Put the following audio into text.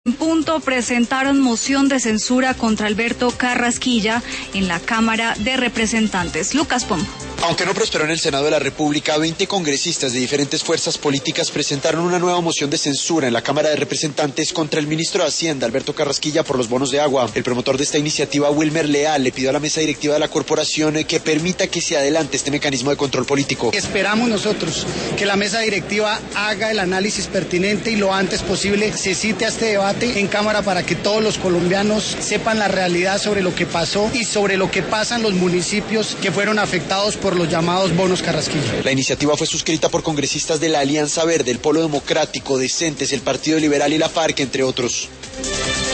En punto presentaron moción de censura contra Alberto Carrasquilla en la Cámara de Representantes. Lucas Pombo. Aunque no prosperó en el Senado de la República, 20 congresistas de diferentes fuerzas políticas presentaron una nueva moción de censura en la Cámara de Representantes contra el ministro de Hacienda, Alberto Carrasquilla, por los bonos de agua. El promotor de esta iniciativa, Wilmer Leal, le pidió a la mesa directiva de la corporación que permita que se adelante este mecanismo de control político. Esperamos nosotros que la mesa directiva haga el análisis pertinente y lo antes posible se cite a este debate en Cámara para que todos los colombianos sepan la realidad sobre lo que pasó y sobre lo que pasa en los municipios que fueron afectados por los llamados bonos Carrasquilla. La iniciativa fue suscrita por congresistas de la Alianza Verde, el Polo Democrático, Decentes, el Partido Liberal y la FARC, entre otros.